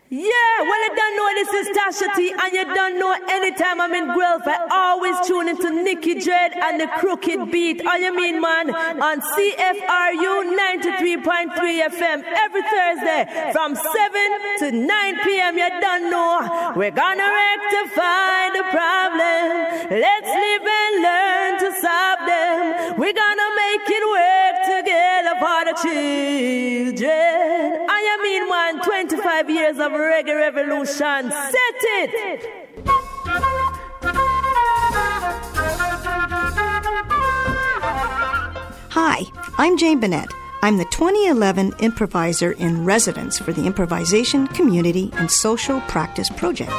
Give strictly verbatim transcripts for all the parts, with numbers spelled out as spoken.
Yeah, well, you don't know this is Tasha T, and you don't know anytime I'm in Guelph, I always tune into Nicky Dread and the Crooked Beat. All you mean, man, on C F R U ninety-three point three F M every Thursday from seven to nine p.m. You don't know. We're gonna rectify the problem. Let's live and learn to solve them. We're gonna make it work together for the children. I mean, man, twenty-five years of reggae revolution. Set it! Hi, I'm Jane Bennett. I'm the twenty eleven improviser in residence for the Improvisation, Community, and Social Practice Project.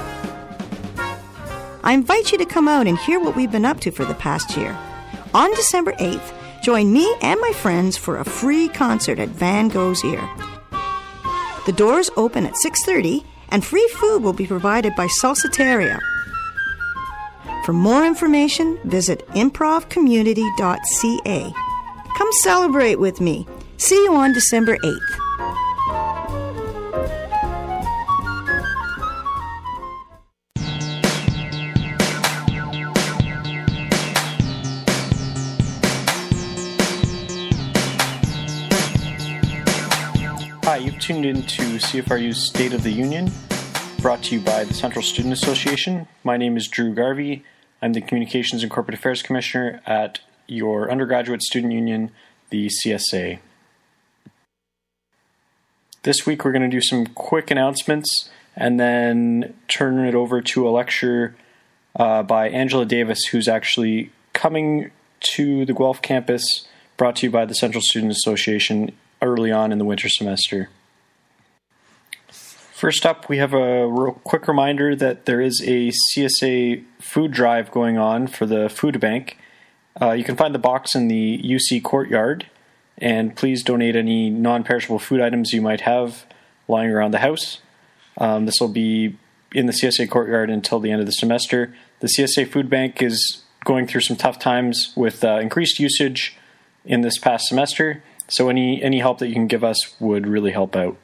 I invite you to come out and hear what we've been up to for the past year. On December eighth, join me and my friends for a free concert at Van Gogh's Ear. The doors open at six thirty, and free food will be provided by Salsateria. For more information, visit improv community dot c a. Come celebrate with me. See you on December eighth. Hi, you've tuned in to C F R U's State of the Union, brought to you by the Central Student Association. My name is Drew Garvey. I'm the Communications and Corporate Affairs Commissioner at your undergraduate student union, the C S A. This week we're going to do some quick announcements and then turn it over to a lecture uh, by Angela Davis, who's actually coming to the Guelph campus, brought to you by the Central Student Association early on in the winter semester. First up, we have a real quick reminder that there is a C S A food drive going on for the food bank. Uh, you can find the box in the U C courtyard, and please donate any non-perishable food items you might have lying around the house. Um, this will be in the C S A courtyard until the end of the semester. The C S A food bank is going through some tough times with uh, increased usage in this past semester. So any any help that you can give us would really help out.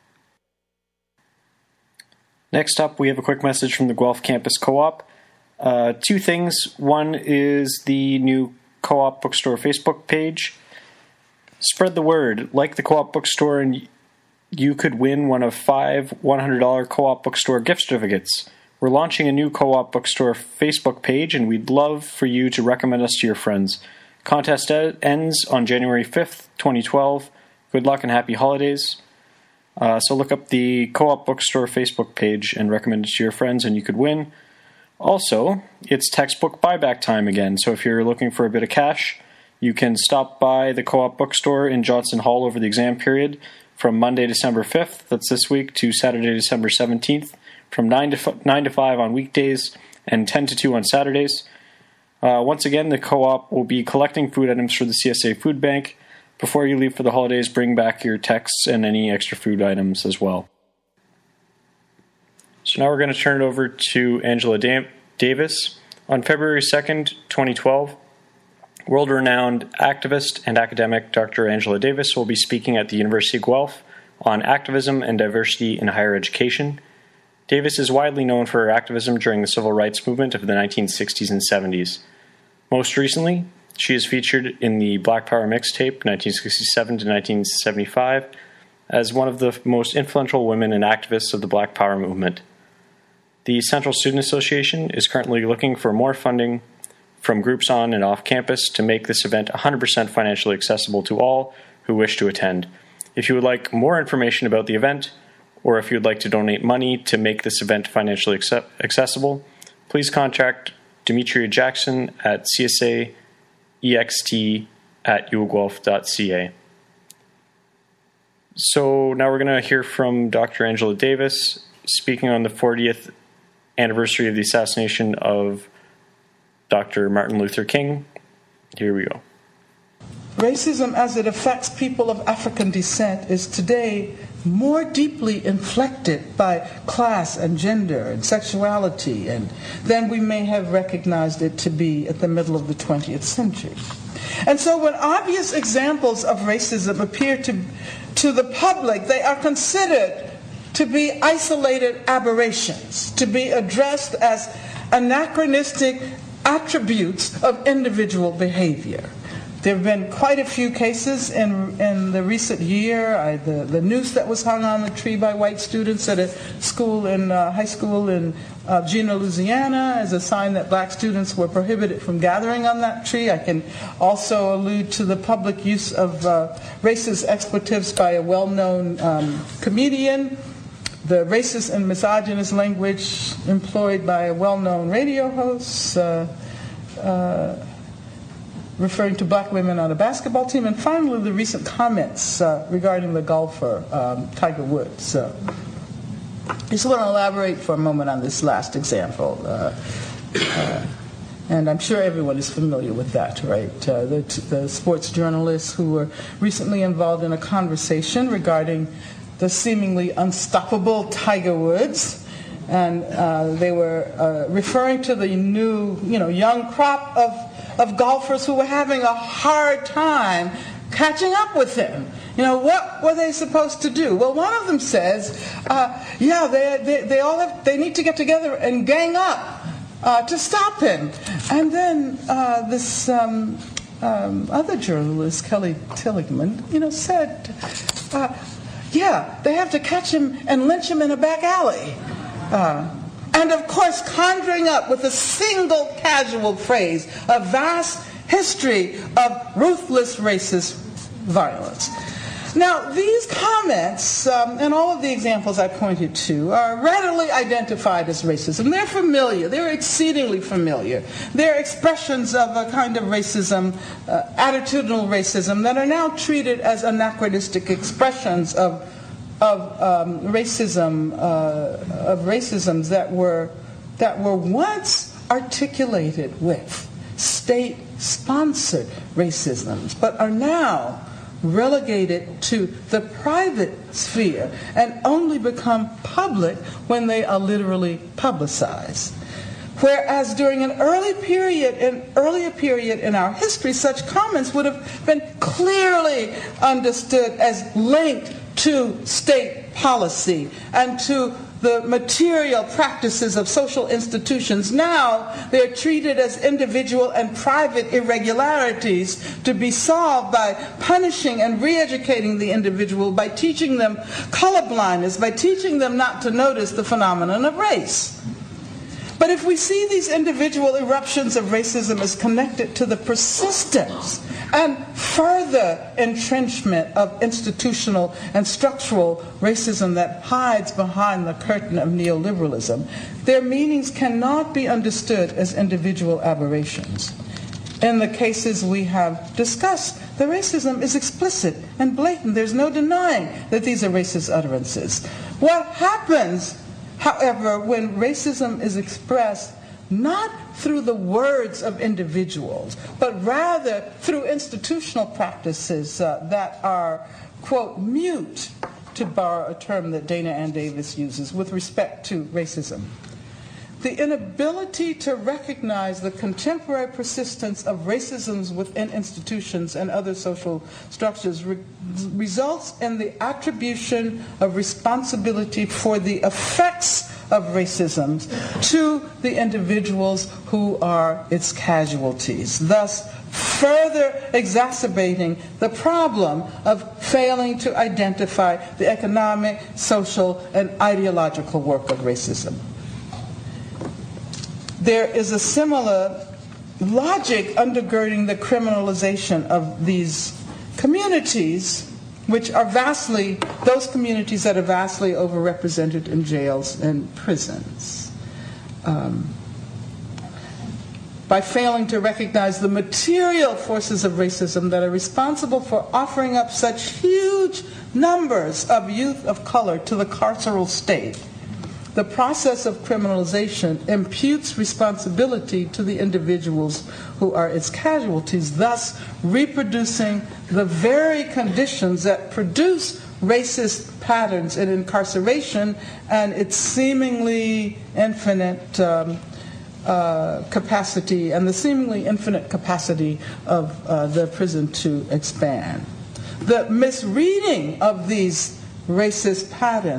Next up, we have a quick message from the Guelph Campus Co-op. Uh, two things. One is the new Co-op Bookstore Facebook page. Spread the word. Like the Co-op Bookstore, and you could win one of five one hundred dollars Co-op Bookstore gift certificates. We're launching a new Co-op Bookstore Facebook page, and we'd love for you to recommend us to your friends. Contest ends on January fifth, twenty twelve. Good luck and happy holidays. Uh, so look up the Co-op Bookstore Facebook page and recommend it to your friends, and you could win. Also, it's textbook buyback time again, so if you're looking for a bit of cash, you can stop by the Co-op Bookstore in Johnson Hall over the exam period from Monday, December fifth, that's this week, to Saturday, December seventeenth, from nine to five on weekdays and ten to two on Saturdays. Uh, once again, the co-op will be collecting food items for the C S A Food Bank. Before you leave for the holidays, bring back your texts and any extra food items as well. So now we're going to turn it over to Angela da- Davis. On February second, twenty twelve, world-renowned activist and academic Doctor Angela Davis will be speaking at the University of Guelph on activism and diversity in higher education. Davis is widely known for her activism during the civil rights movement of the nineteen sixties and seventies. Most recently, she is featured in the Black Power mixtape, nineteen sixty-seven to nineteen seventy-five, as one of the most influential women and activists of the Black Power movement. The Central Student Association is currently looking for more funding from groups on and off campus to make this event one hundred percent financially accessible to all who wish to attend. If you would like more information about the event, or if you'd like to donate money to make this event financially accept- accessible, please contact Demetria Jackson at C S A E X T at u guelph dot c a. So now we're going to hear from Doctor Angela Davis speaking on the fortieth anniversary of the assassination of Doctor Martin Luther King. Here we go. Racism as it affects people of African descent is today more deeply inflected by class and gender and sexuality and than we may have recognized it to be at the middle of the twentieth century. And so when obvious examples of racism appear to, to the public, they are considered to be isolated aberrations, to be addressed as anachronistic attributes of individual behavior. There have been quite a few cases in in the recent year. I, the, the noose that was hung on the tree by white students at a school in uh, high school in uh, Juneau, Louisiana, as a sign that black students were prohibited from gathering on that tree. I can also allude to the public use of uh, racist expletives by a well-known um, comedian, the racist and misogynist language employed by a well-known radio host, uh, uh, referring to black women on a basketball team, and finally the recent comments uh, regarding the golfer, um, Tiger Woods. So, I just want to elaborate for a moment on this last example. Uh, uh, and I'm sure everyone is familiar with that, right? Uh, the, the sports journalists who were recently involved in a conversation regarding the seemingly unstoppable Tiger Woods. And uh, they were uh, referring to the new, you know, young crop of of golfers who were having a hard time catching up with him. You know, what were they supposed to do? Well, one of them says, uh, yeah, they, they, they all have, they need to get together and gang up uh, to stop him. And then uh, this um, um, other journalist, Kelly Tilligman, you know, said, uh, yeah, they have to catch him and lynch him in a back alley. Uh, And of course, conjuring up with a single casual phrase a vast history of ruthless racist violence. Now, these comments um, and all of the examples I pointed to are readily identified as racism. They're familiar. They're exceedingly familiar. They're expressions of a kind of racism, uh, attitudinal racism, that are now treated as anachronistic expressions of of um, racism, uh, of racisms that were that were once articulated with state-sponsored racisms, but are now relegated to the private sphere and only become public when they are literally publicized. Whereas during an early period, an earlier period in our history, such comments would have been clearly understood as linked to state policy and to the material practices of social institutions. Now they're treated as individual and private irregularities to be solved by punishing and re-educating the individual, by teaching them colorblindness, by teaching them not to notice the phenomenon of race. But if we see these individual eruptions of racism as connected to the persistence and further entrenchment of institutional and structural racism that hides behind the curtain of neoliberalism, their meanings cannot be understood as individual aberrations. In the cases we have discussed, the racism is explicit and blatant. There's no denying that these are racist utterances. What happens, however, when racism is expressed not through the words of individuals, but rather through institutional practices uh, that are, quote, mute, to borrow a term that Dana Ann Davis uses with respect to racism. The inability to recognize the contemporary persistence of racisms within institutions and other social structures re- results in the attribution of responsibility for the effects of racism to the individuals who are its casualties, thus further exacerbating the problem of failing to identify the economic, social, and ideological work of racism. There is a similar logic undergirding the criminalization of these communities, which are vastly, those communities that are vastly overrepresented in jails and prisons. Um, by failing to recognize the material forces of racism that are responsible for offering up such huge numbers of youth of color to the carceral state, the process of criminalization imputes responsibility to the individuals who are its casualties, thus reproducing the very conditions that produce racist patterns in incarceration and its seemingly infinite um, uh, capacity and the seemingly infinite capacity of uh, the prison to expand. The misreading of these racist patterns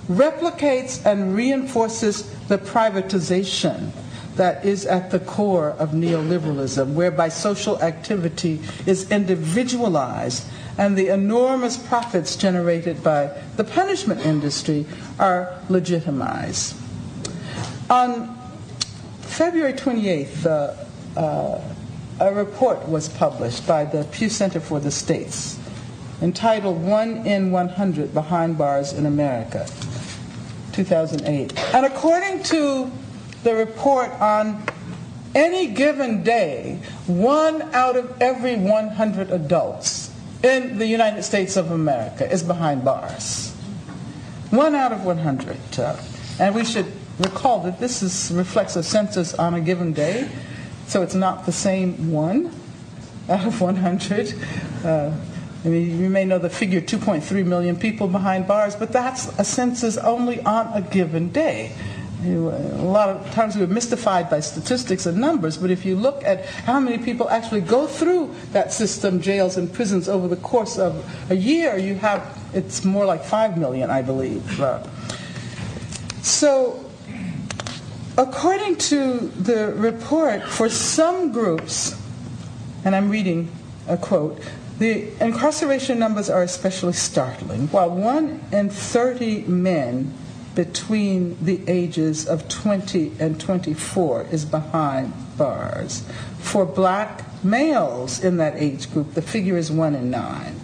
replicates and reinforces the privatization that is at the core of neoliberalism, whereby social activity is individualized and the enormous profits generated by the punishment industry are legitimized. On February twenty-eighth, uh, uh, a report was published by the Pew Center for the States entitled One in one hundred Behind Bars in America, two thousand eight. And according to the report, on any given day, one out of every one hundred adults in the United States of America is behind bars. One out of one hundred. Uh, and we should recall that this is, reflects a census on a given day, so it's not the same one out of one hundred. Uh, I mean, you may know the figure two point three million people behind bars, but that's a census only on a given day. You, a lot of times we're mystified by statistics and numbers, but if you look at how many people actually go through that system, jails and prisons, over the course of a year, you have, it's more like five million, I believe. Uh, so, according to the report, for some groups, and I'm reading a quote, the incarceration numbers are especially startling. While one in thirty men between the ages of twenty and twenty-four is behind bars, for black males in that age group, the figure is one in nine.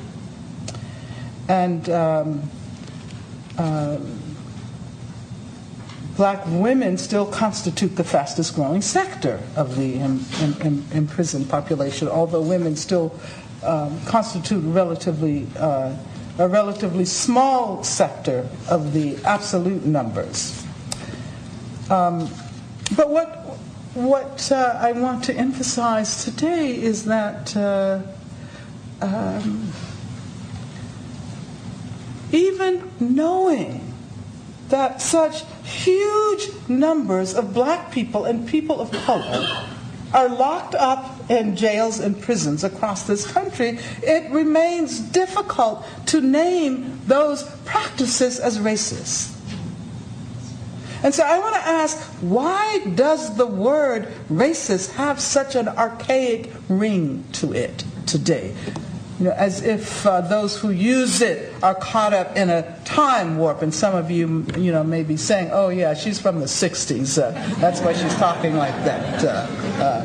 And um, uh, black women still constitute the fastest growing sector of the im- im- im- imprisoned population, although women still um, constitute relatively uh, a relatively small sector of the absolute numbers. Um, but what what uh, I want to emphasize today is that uh, um, even knowing that such huge numbers of black people and people of color are locked up in jails and prisons across this country, it remains difficult to name those practices as racist. And so I want to ask, why does the word racist have such an archaic ring to it today? You know, as if uh, those who use it are caught up in a time warp. And some of you, you know, may be saying, "Oh, yeah, she's from the sixties. Uh, that's why she's talking like that." Uh, uh.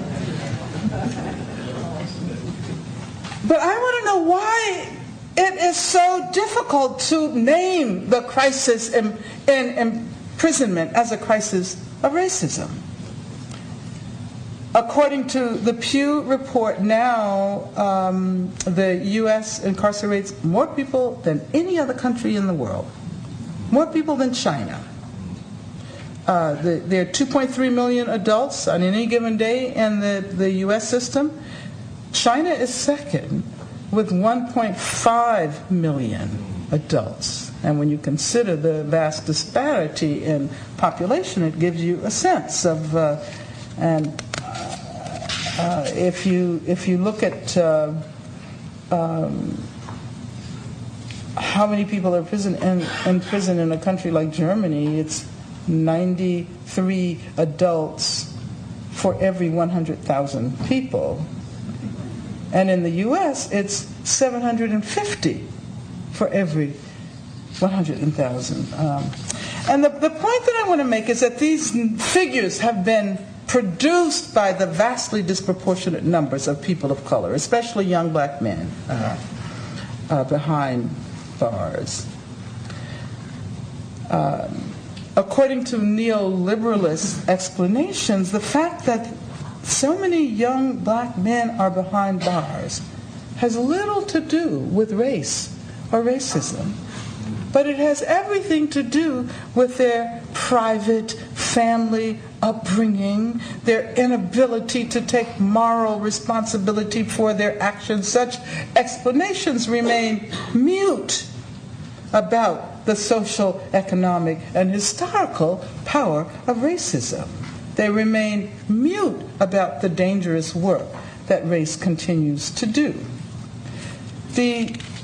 But I want to know why it is so difficult to name the crisis in, in imprisonment as a crisis of racism. According to the Pew report, now um, the U S incarcerates more people than any other country in the world, more people than China. Uh, the, there are two point three million adults on any given day in the, the U S system. China is second with one point five million adults. And when you consider the vast disparity in population, it gives you a sense of, uh, and Uh, if you if you look at uh, um, how many people are prison in, in prison in a country like Germany, it's ninety-three adults for every one hundred thousand people, and in the U S it's seven hundred fifty for every one hundred thousand. Um, and the, the point that I want to make is that these figures have been produced by the vastly disproportionate numbers of people of color, especially young black men, uh, uh, behind bars. Um, according to neoliberalist explanations, the fact that so many young black men are behind bars has little to do with race or racism, but it has everything to do with their private family upbringing, their inability to take moral responsibility for their actions. Such explanations remain mute about the social, economic, and historical power of racism. They remain mute about the dangerous work that race continues to do. The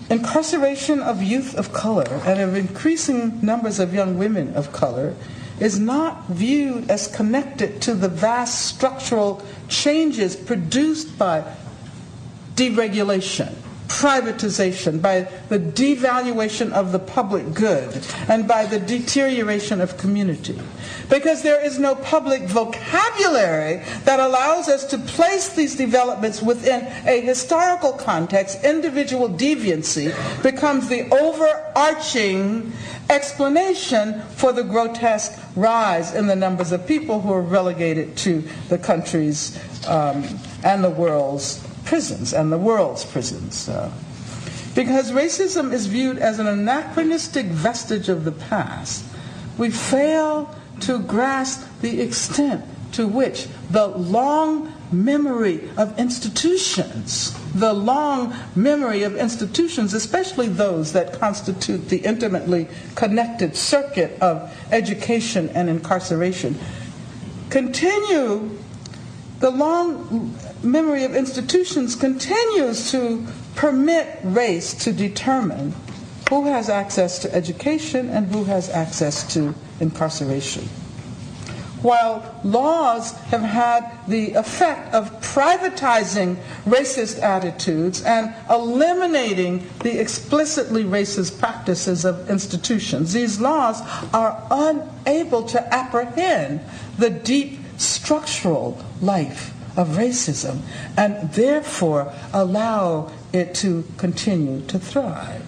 incarceration of youth of color and of increasing numbers of young women of color is not viewed as connected to the vast structural changes produced by deregulation, privatization, by the devaluation of the public good, and by the deterioration of community. Because there is no public vocabulary that allows us to place these developments within a historical context, individual deviancy becomes the overarching explanation for the grotesque rise in the numbers of people who are relegated to the country's um, and the world's prisons and the world's prisons. Uh, because racism is viewed as an anachronistic vestige of the past, we fail to grasp the extent to which the long memory of institutions, the long memory of institutions, especially those that constitute the intimately connected circuit of education and incarceration, continue, the long memory of institutions continues to permit race to determine who has access to education and who has access to incarceration. While laws have had the effect of privatizing racist attitudes and eliminating the explicitly racist practices of institutions, these laws are unable to apprehend the deep structural life of racism and therefore allow it to continue to thrive.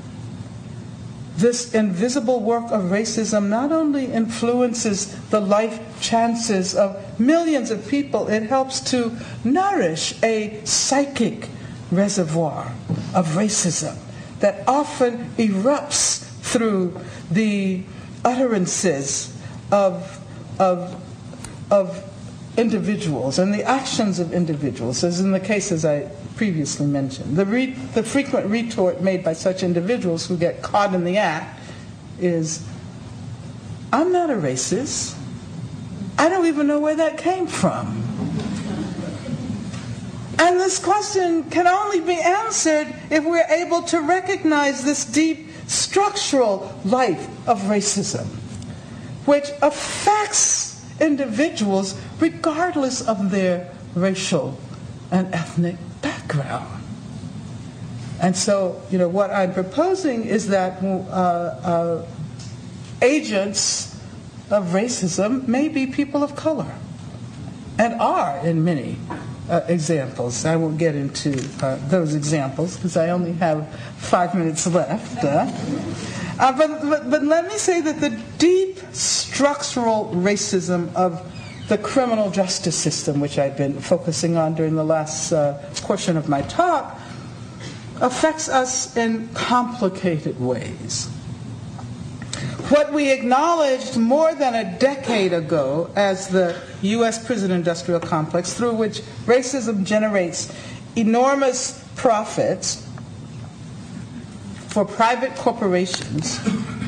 This invisible work of racism not only influences the life chances of millions of people, it helps to nourish a psychic reservoir of racism that often erupts through the utterances of, of, of individuals and the actions of individuals, as in the cases I previously mentioned. The, re- the frequent retort made by such individuals who get caught in the act is, I'm not a racist. I don't even know where that came from. And this question can only be answered if we're able to recognize this deep structural life of racism, which affects individuals regardless of their racial and ethnic background. And so, you know, what I'm proposing is that uh, uh, agents of racism may be people of color, and are in many uh, examples. I won't get into uh, those examples because I only have five minutes left. Uh, uh, but, but, but let me say that the deep structural racism of the criminal justice system, which I've been focusing on during the last uh, portion of my talk, affects us in complicated ways. What we acknowledged more than a decade ago as the U S prison industrial complex, through which racism generates enormous profits for private corporations,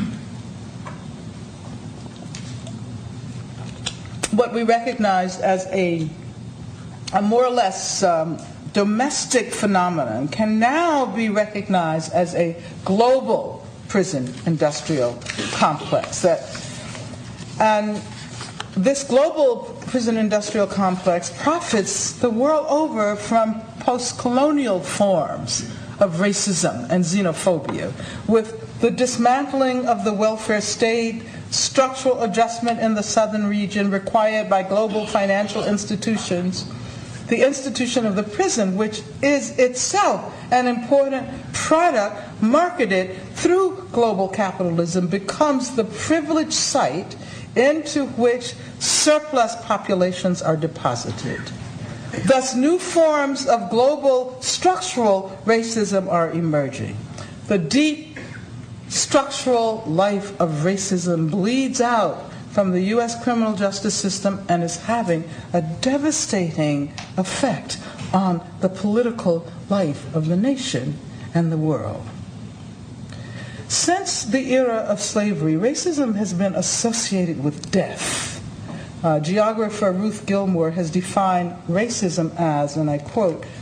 what we recognized as a, a more or less um, domestic phenomenon can now be recognized as a global prison industrial complex. That, and this global prison industrial complex profits the world over from post-colonial forms of racism and xenophobia, with the dismantling of the welfare state, structural adjustment in the southern region required by global financial institutions, the institution of the prison, which is itself an important product marketed through global capitalism, becomes the privileged site into which surplus populations are deposited. Thus, new forms of global structural racism are emerging. The deep structural life of racism bleeds out from the U S criminal justice system and is having a devastating effect on the political life of the nation and the world. Since the era of slavery, racism has been associated with death. Uh, geographer Ruth Gilmore has defined racism as, and I quote,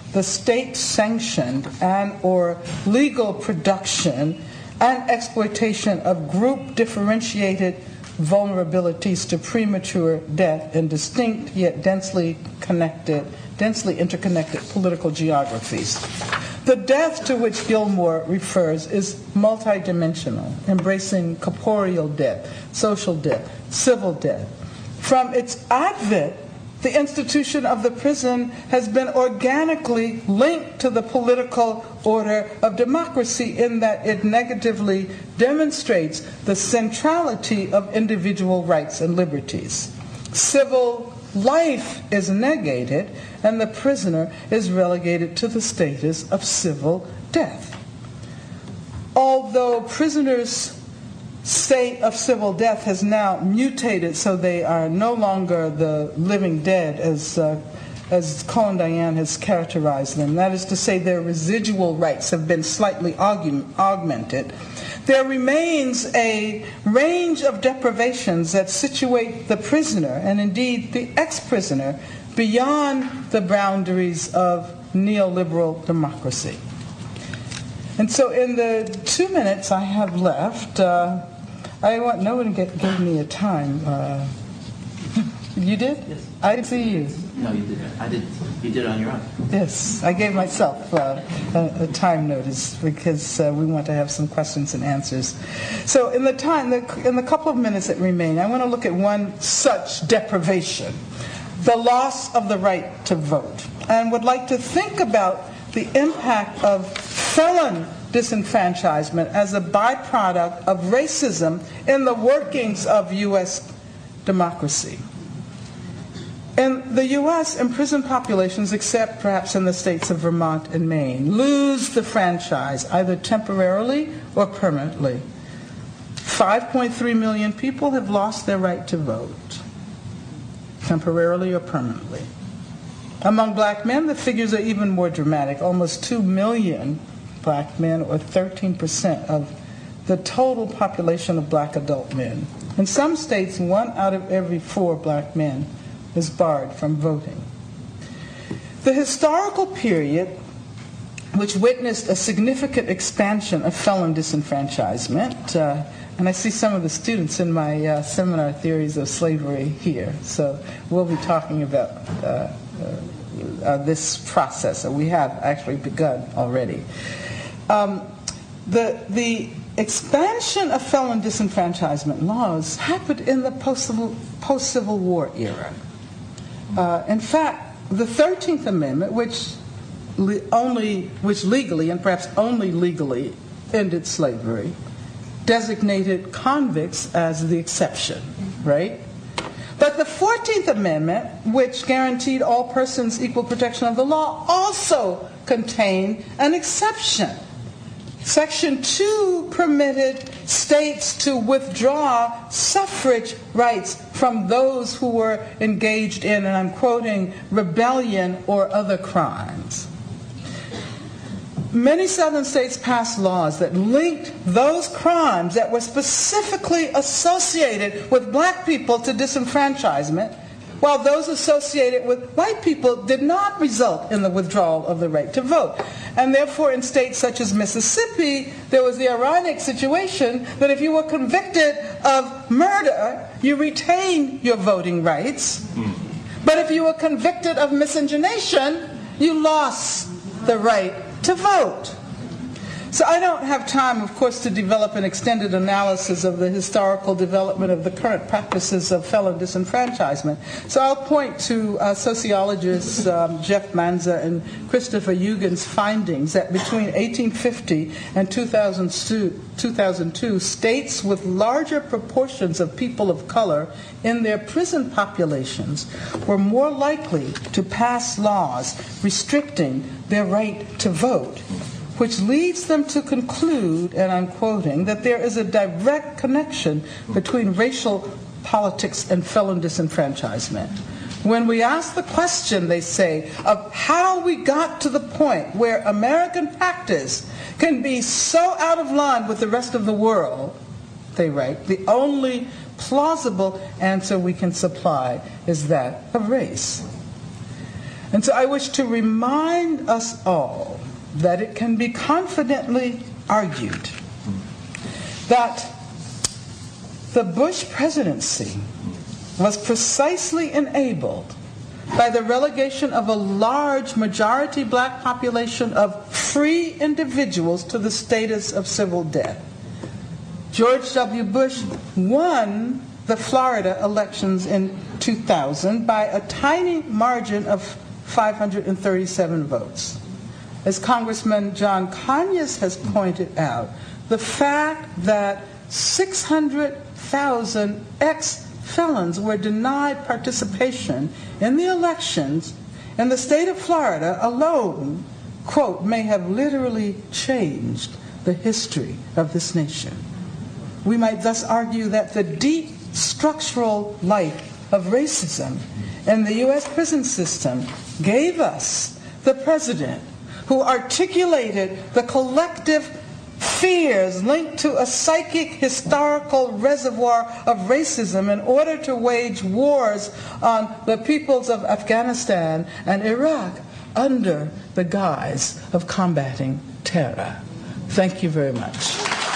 the state-sanctioned and or legal production and exploitation of group-differentiated vulnerabilities to premature death in distinct yet densely connected, densely interconnected political geographies. The death to which Gilmore refers is multidimensional, embracing corporeal death, social death, civil death. From its advent, the institution of the prison has been organically linked to the political order of democracy in that it negatively demonstrates the centrality of individual rights and liberties. Civil life is negated, and the prisoner is relegated to the status of civil death. Although prisoners' state of civil death has now mutated so they are no longer the living dead as uh, as Colin Dayan has characterized them. That is to say, their residual rights have been slightly aug- augmented. There remains a range of deprivations that situate the prisoner, and indeed the ex-prisoner, beyond the boundaries of neoliberal democracy. And so in the two minutes I have left, uh, I want no one get, gave me a time. Uh, you did? Yes. I didn't see you. No, you didn't. I did. You did it on your own. Yes, I gave myself uh, a, a time notice because uh, we want to have some questions and answers. So in the time, the, in the couple of minutes that remain, I want to look at one such deprivation, the loss of the right to vote, and would like to think about the impact of felon disenfranchisement as a byproduct of racism in the workings of U S democracy. In the U S, imprisoned populations, except perhaps in the states of Vermont and Maine, lose the franchise either temporarily or permanently. five point three million people have lost their right to vote, temporarily or permanently. Among black men, the figures are even more dramatic. Almost two million black men, or thirteen percent of the total population of black adult men. In some states, one out of every four black men is barred from voting. The historical period, which witnessed a significant expansion of felon disenfranchisement, uh, and I see some of the students in my uh, seminar, Theories of Slavery, here, so we'll be talking about uh, uh, uh, this process, and we have actually begun already. Um, the, the expansion of felon disenfranchisement laws happened in the post-Civil, post-Civil War era. Uh, in fact, the thirteenth Amendment, which le- only, which legally and perhaps only legally ended slavery, designated convicts as the exception, right? But the fourteenth Amendment, which guaranteed all persons equal protection of the law, also contained an exception. Section two permitted states to withdraw suffrage rights from those who were engaged in, and I'm quoting, rebellion or other crimes. Many southern states passed laws that linked those crimes that were specifically associated with black people to disenfranchisement, while those associated with white people did not result in the withdrawal of the right to vote. And therefore, in states such as Mississippi, there was the ironic situation that if you were convicted of murder, you retained your voting rights. But if you were convicted of miscegenation, you lost the right to vote. So I don't have time, of course, to develop an extended analysis of the historical development of the current practices of felon disenfranchisement. So I'll point to uh, sociologists um, Jeff Manza and Christopher Eugen's findings that between eighteen fifty and two thousand two, states with larger proportions of people of color in their prison populations were more likely to pass laws restricting their right to vote, which leads them to conclude, and I'm quoting, that there is a direct connection between racial politics and felon disenfranchisement. When we ask the question, they say, of how we got to the point where American practice can be so out of line with the rest of the world, they write, the only plausible answer we can supply is that of race. And so I wish to remind us all that it can be confidently argued that the Bush presidency was precisely enabled by the relegation of a large majority black population of free individuals to the status of civil debt. George W. Bush won the Florida elections in two thousand by a tiny margin of five hundred thirty-seven votes. As Congressman John Conyers has pointed out, the fact that six hundred thousand ex-felons were denied participation in the elections in the state of Florida alone, quote, may have literally changed the history of this nation. We might thus argue that the deep structural life of racism in the U S prison system gave us the president who articulated the collective fears linked to a psychic historical reservoir of racism in order to wage wars on the peoples of Afghanistan and Iraq under the guise of combating terror. Thank you very much.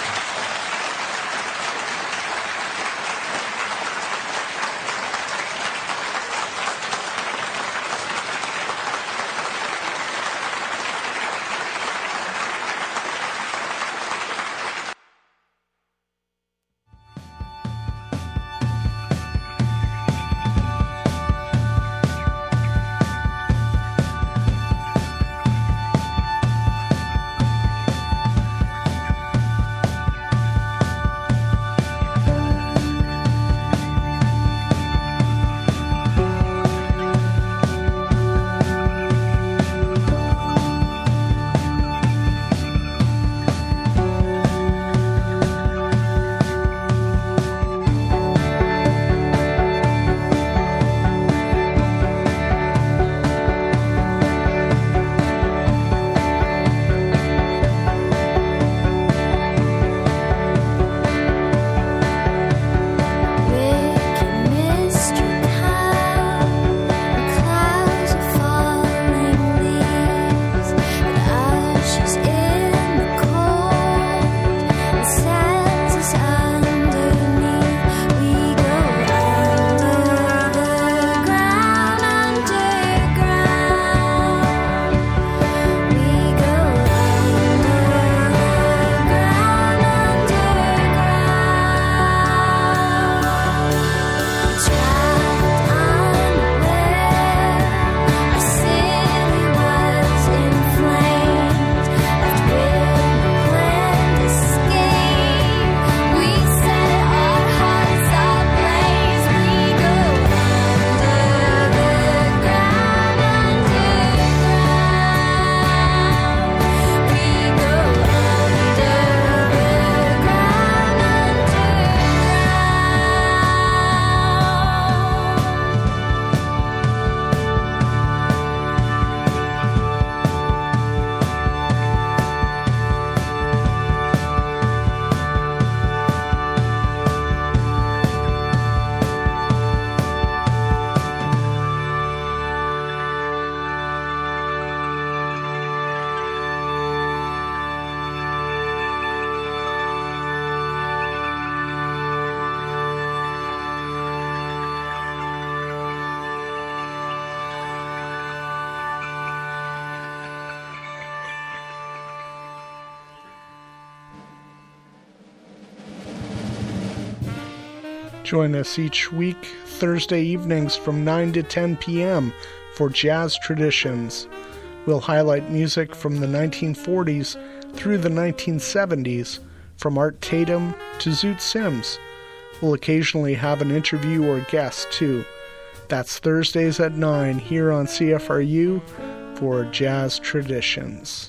Join us each week, Thursday evenings from nine to ten p.m. for Jazz Traditions. We'll highlight music from the nineteen forties through the nineteen seventies, from Art Tatum to Zoot Sims. We'll occasionally have an interview or guest, too. That's Thursdays at nine here on C F R U for Jazz Traditions.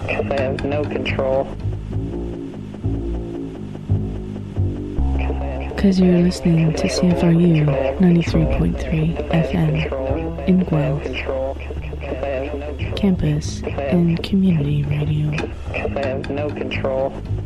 No control. Because you're listening to C F R U ninety-three point three F M in Guelph. Campus and community radio. I have no control.